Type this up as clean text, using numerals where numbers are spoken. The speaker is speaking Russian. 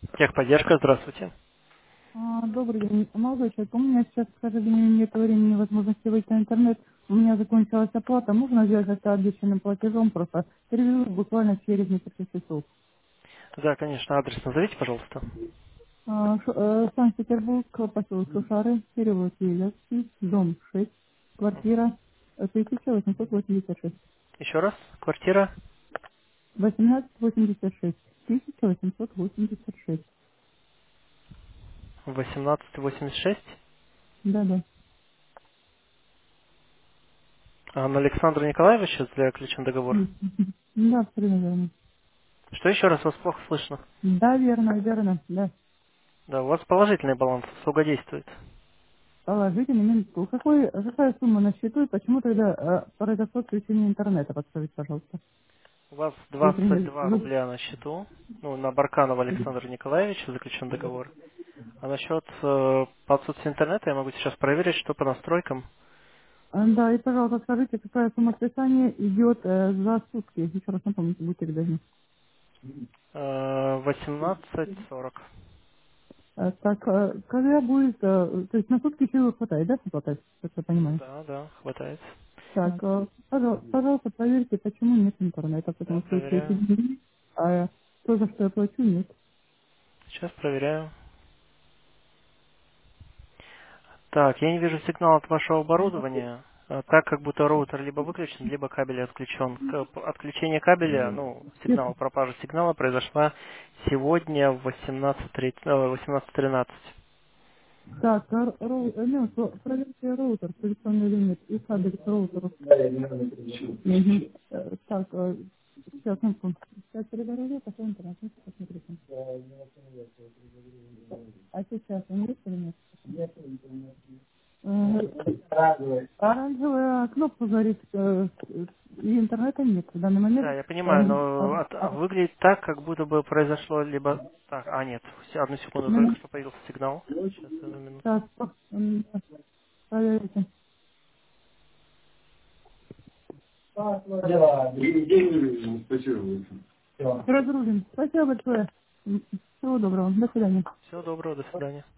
Техподдержка, здравствуйте. Добрый день. Молодой человек, у меня сейчас, к сожалению, нет времени, возможности выйти на интернет. У меня закончилась оплата. Можно сделать это обещанным платежом? Просто переведу буквально через несколько часов. Да, конечно, адрес назовите, пожалуйста. Санкт-Петербург, поселок Сушары, перевод Елецкий, дом 6, квартира 1886. Еще раз. Квартира 1886. 1886. 1886. Да-да. А на Александра Николаевича для ключом договор. Да, абсолютно верно. Что еще раз, вас плохо слышно? Да, верно, верно, да. Да, у вас положительный баланс, услуга действует. Положительный минутку. Какая сумма на счету и почему тогда произошло отключение интернета? Подскажите, пожалуйста. У вас Вы 22 рубля на счету, ну, на Барканова Александра Николаевича заключен договор. А насчет по отсутствию интернета я могу сейчас проверить, что по настройкам. Да, и, пожалуйста, скажите, какая сумма списания идет за сутки? Еще раз напомните, будьте любезны. 18:40. Так, когда будет, то есть на сутки чего хватает, да, хватает, как я понимаю? Да, да, хватает. Так, пожалуйста, проверьте, почему нет интернета, Да, потому что если эти проверяю. деньги, а то, за что я плачу, нет. Сейчас проверяю. Так, я не вижу сигнала от вашего оборудования, так как будто роутер либо выключен, либо кабель отключен. Отключение кабеля, ну, сигнал, пропажа сигнала произошла сегодня в 18:13. Так, проверьте роутер, включенный или нет, и кабель к роутеру. Мгм. Так, сейчас, минутку. Сейчас перегородил, потом интернет. Ну, посмотрите. А сейчас он есть или нет? Оранжевая кнопка горит, и интернета нет в данный момент. Да, я понимаю, Э, но а, выглядит так, как будто бы произошло либо... Так, нет, одну секунду, только что появился сигнал. Сейчас, одну минуту. Так, проверите. Разрулим. Спасибо большое. Всего доброго. До свидания. Всего доброго, до свидания.